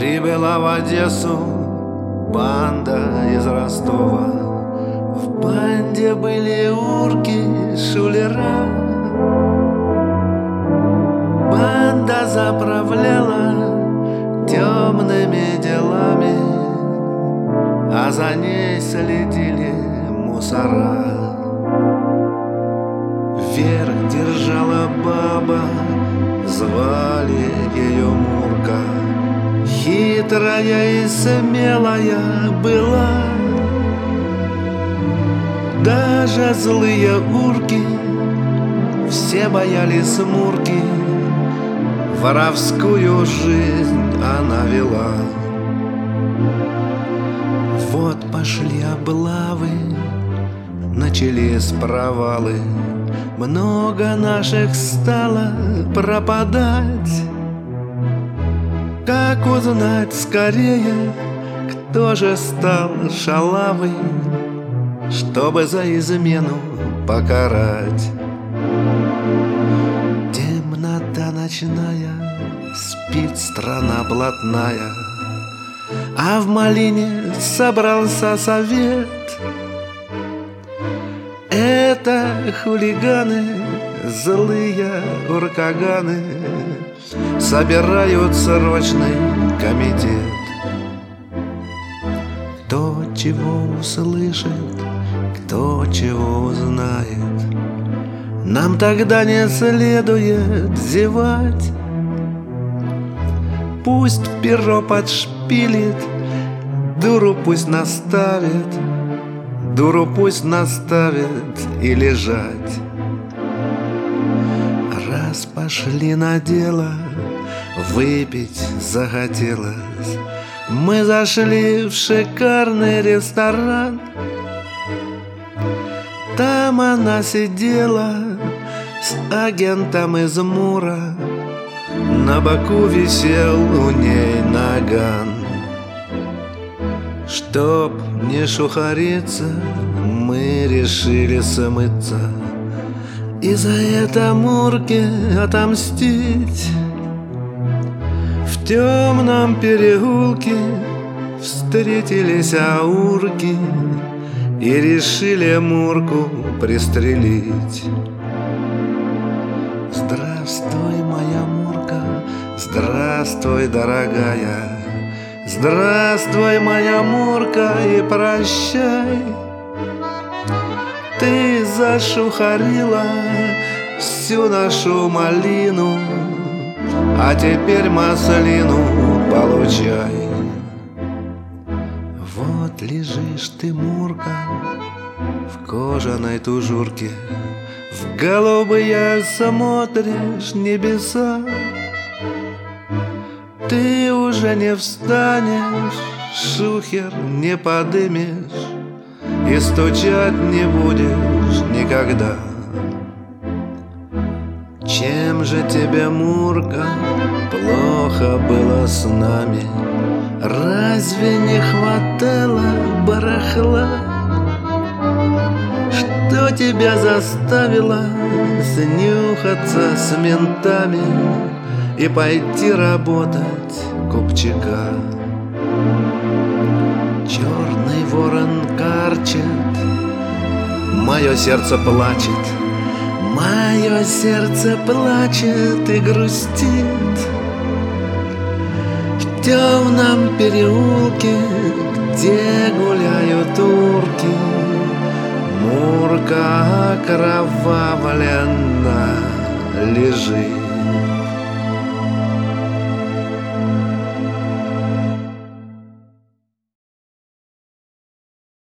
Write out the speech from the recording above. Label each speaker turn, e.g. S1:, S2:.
S1: Прибыла в Одессу банда из Ростова. В банде были урки, шулера. Банда заправляла темными делами, а за ней следили мусора. Вверх держала баба, звали ее Мурка. Хитрая и смелая была. Даже злые урки все боялись Мурки. Воровскую жизнь она вела. Вот пошли облавы, начались провалы. Много наших стало пропадать. Как узнать скорее, кто же стал шалавой, чтобы за измену покарать? Темнота ночная, спит страна блатная, а в малине собрался совет. Это хулиганы, злые уркаганы, собирают срочный комитет. Кто чего услышит, кто чего узнает, нам тогда не следует зевать. Пусть перо подшпилит, дуру пусть наставит, дуру пусть наставит и лежать. Раз пошли на дело, выпить захотелось, мы зашли в шикарный ресторан. Там она сидела с агентом из Мура, на боку висел у ней наган. Чтоб не шухариться, мы решили смыться и за это Мурке отомстить. В темном переулке встретились аурки и решили Мурку пристрелить. Здравствуй, моя Мурка, здравствуй, дорогая. Здравствуй, моя Мурка, и прощай. Ты зашухарила всю нашу малину, а теперь маслину получай. Вот лежишь ты, Мурка, в кожаной тужурке, в голубые смотришь небеса. Ты уже не встанешь, шухер не подымешь и стучать не будешь никогда. Чем же тебе, Мурка, плохо было с нами? Разве не хватало барахла? Что тебя заставило снюхаться с ментами и пойти работать купчика? Черный ворон карчет, мое сердце плачет, мое сердце плачет и грустит. В темном переулке, где гуляют урки, Мурка окровавленно лежит.